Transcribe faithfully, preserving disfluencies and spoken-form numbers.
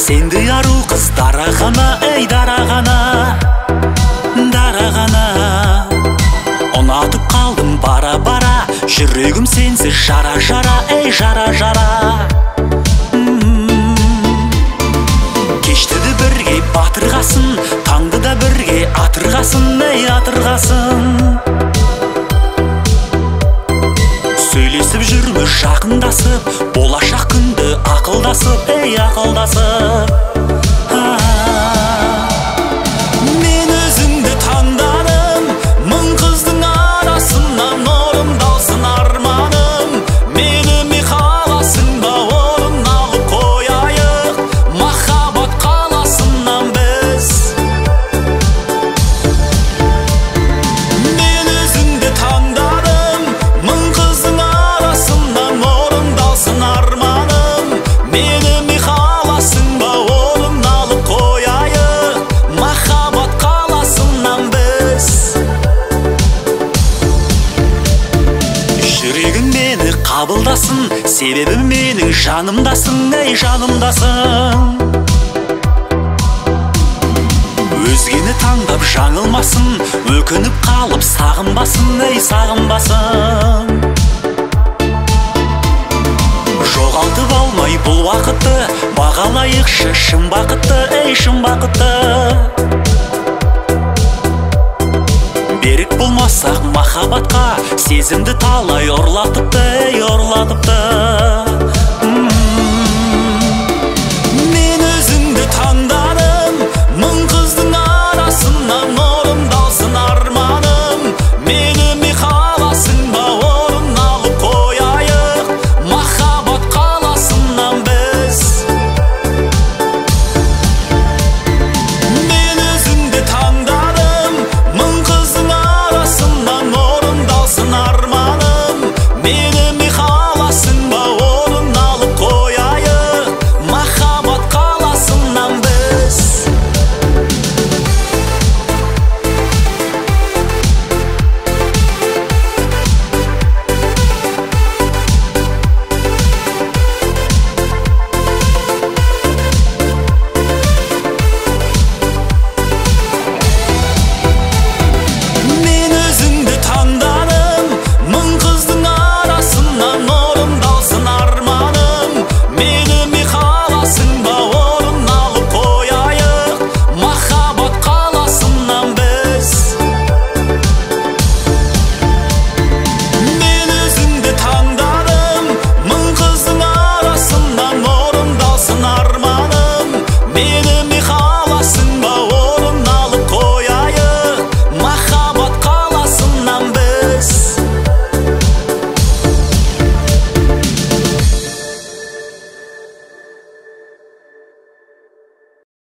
Сенді ару қыз дара ғана, ей дара ғана, дара ғана. Ұнатып қалдым бара-бара, жүрегім сенсіз жара-жара, ей жара-жара. Кешті де бірге батырғасын, таңды да бірге атырғасын, ей атырғасын. Сөйлесіп жүрміз жақындасып, болашақ күнді ақылдасып, ей ақылдасып. Мен өзіңді таңдадым, мың қыздың арасынан, орындалсын арманым. Мені ме қаласың ба, орын алып қояйық махаббат қаласынан біз. Мен өзіңді таңдадым, мың қыздың арасынан, орындалсын арманым. Мені ме қаласың ба, орын алып қояйық махаббат қаласынан біз. Жүрегің мені қабылдасын, себебі менің жанымдасың, ей жанымдасың. Өзгені таңдап жаңылмасын, өкініп қалып сағынбасын, ей сағынбасын. Жоғалтып алмай бұл уақытты, бағалайықшы шын бақытты, ей шын бақытты. Берік болмасақ махаббатқа, сезімді талай ұрлатыпты, ей ұрлатыпты.